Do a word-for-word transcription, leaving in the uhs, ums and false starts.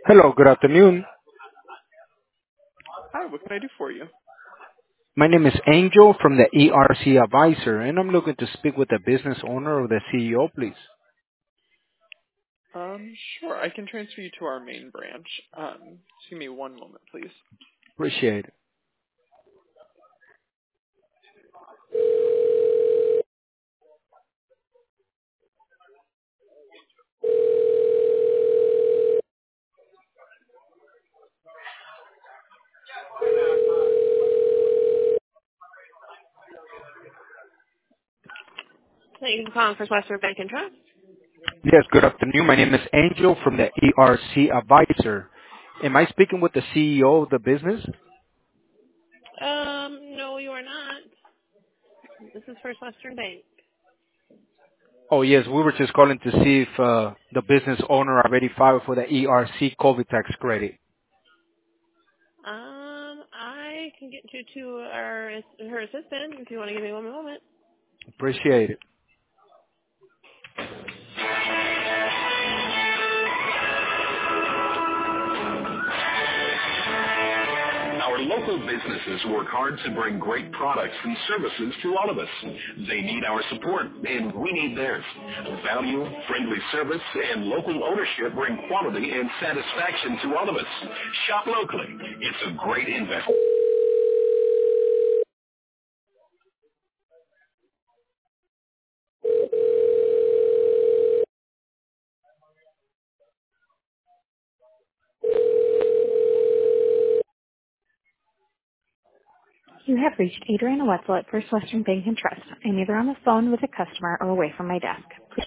Hello, good afternoon. Hi, what can I do for you? My name is Angel from the E R C Advisor, and I'm looking to speak with the business owner or the C E O, please. Um, sure, I can transfer you to our main branch. Um, just give me one moment, please. Appreciate it. Thank you for calling First Western Bank and Trust. Yes, good afternoon. My name is Angel from the E R C Advisor. Am I speaking with the C E O of the business? Um, no, you are not. This is First Western Bank. Oh, yes, we were just calling to see if uh, the business owner already filed for the E R C COVID tax credit. Um, I can get you to our her assistant if you want to give me one moment. Appreciate it. Our local businesses work hard to bring great products and services to all of us. They need our support, and we need theirs. Value, friendly service, and local ownership bring quality and satisfaction to all of us. Shop locally. It's a great investment. You have reached Adriana Wetzel at First Western Bank and Trust. I'm either on the phone with a customer or away from my desk.